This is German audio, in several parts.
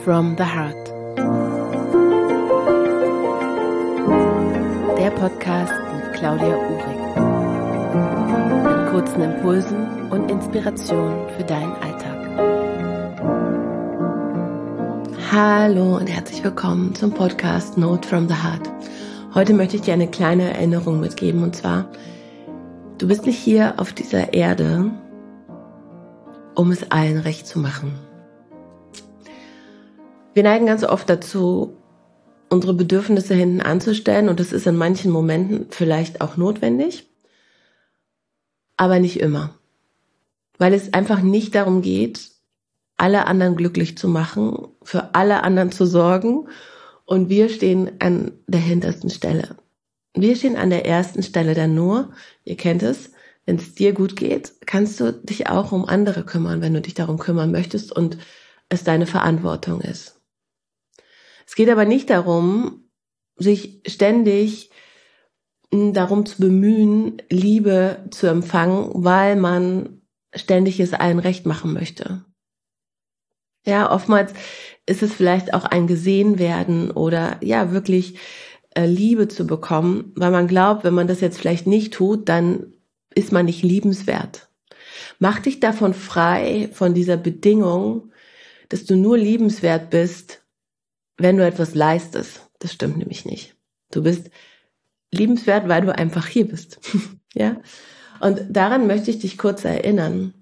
from the Heart. Der Podcast mit Claudia Uhrig. Mit kurzen Impulsen und Inspirationen für deinen Alltag. Hallo und herzlich willkommen zum Podcast Note from the Heart. Heute möchte ich dir eine kleine Erinnerung mitgeben, und zwar: Du bist nicht hier auf dieser Erde, um es allen recht zu machen. Wir neigen ganz oft dazu, unsere Bedürfnisse hinten anzustellen, und das ist in manchen Momenten vielleicht auch notwendig, aber nicht immer. Weil es einfach nicht darum geht, alle anderen glücklich zu machen, für alle anderen zu sorgen, und wir stehen an der hintersten Stelle. Wir stehen an der ersten Stelle dann nur, ihr kennt es, wenn es dir gut geht, kannst du dich auch um andere kümmern, wenn du dich darum kümmern möchtest und es deine Verantwortung ist. Es geht aber nicht darum, sich ständig darum zu bemühen, Liebe zu empfangen, weil man ständig es allen recht machen möchte. Ja, oftmals ist es vielleicht auch ein Gesehenwerden oder ja wirklich Liebe zu bekommen, weil man glaubt, wenn man das jetzt vielleicht nicht tut, dann ist man nicht liebenswert. Mach dich davon frei, von dieser Bedingung, dass du nur liebenswert bist, wenn du etwas leistest. Das stimmt nämlich nicht. Du bist liebenswert, weil du einfach hier bist. Ja? Und daran möchte ich dich kurz erinnern.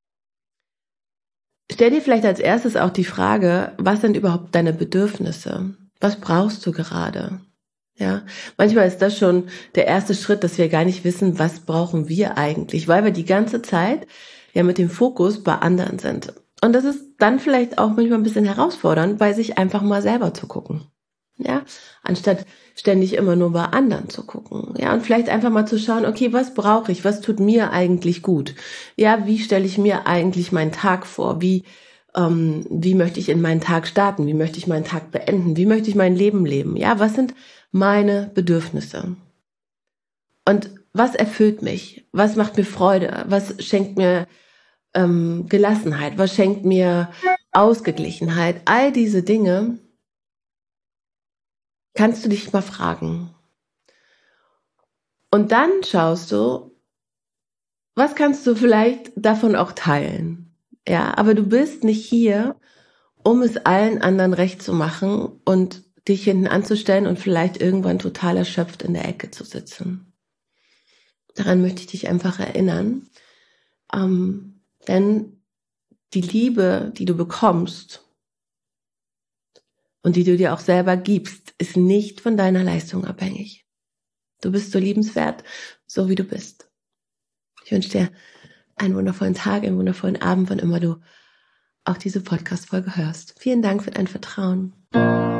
Stell dir vielleicht als erstes auch die Frage, was sind überhaupt deine Bedürfnisse? Was brauchst du gerade? Ja, manchmal ist das schon der erste Schritt, dass wir gar nicht wissen, was brauchen wir eigentlich, weil wir die ganze Zeit ja mit dem Fokus bei anderen sind. Und das ist dann vielleicht auch manchmal ein bisschen herausfordernd, bei sich einfach mal selber zu gucken. Ja, anstatt ständig immer nur bei anderen zu gucken. Ja, und vielleicht einfach mal zu schauen, okay, was brauche ich? Was tut mir eigentlich gut? Ja, wie stelle ich mir eigentlich meinen Tag vor? Wie möchte ich in meinen Tag starten? Wie möchte ich meinen Tag beenden? Wie möchte ich mein Leben leben? Ja, was sind meine Bedürfnisse? Und was erfüllt mich? Was macht mir Freude? Was schenkt mir Gelassenheit? Was schenkt mir Ausgeglichenheit? All diese Dinge kannst du dich mal fragen. Und dann schaust du, was kannst du vielleicht davon auch teilen. Ja, aber du bist nicht hier, um es allen anderen recht zu machen und dich hinten anzustellen und vielleicht irgendwann total erschöpft in der Ecke zu sitzen. Daran möchte ich dich einfach erinnern. Denn die Liebe, die du bekommst und die du dir auch selber gibst, ist nicht von deiner Leistung abhängig. Du bist so liebenswert, so wie du bist. Ich wünsche dir einen wundervollen Tag, einen wundervollen Abend, wann immer du auch diese Podcast-Folge hörst. Vielen Dank für dein Vertrauen.